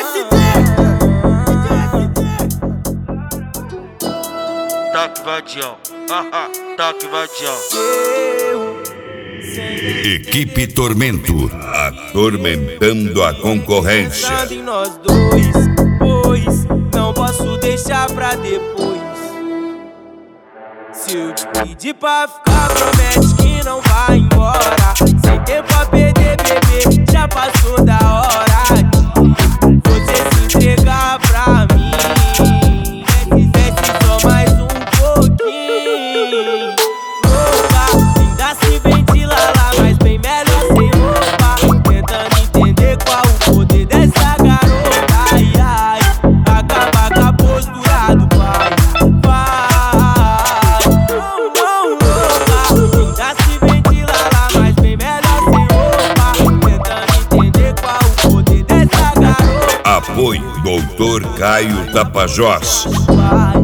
Toque vadião, toque vadião. Equipe Tormento, atormentando a concorrência. Pensando em nós dois, pois não posso deixar pra depois. Se eu te pedir pra ficar, promete que não vai embora. Sem tempo a perder, bebê, já passou da hora de você se entregar pra mim. Desce só mais um pouquinho. Louca, ainda se ventila lá, mas bem melhor sem roupa. Tentando entender qual o poder dessa garota. Ai, ai, acaba com a postura do pai. Vai, não, louca, ainda se ventila lá, mas bem melhor sem roupa. Tentando entender qual o poder dessa garota. Apoio Doutor Caio Tapajós. Vai.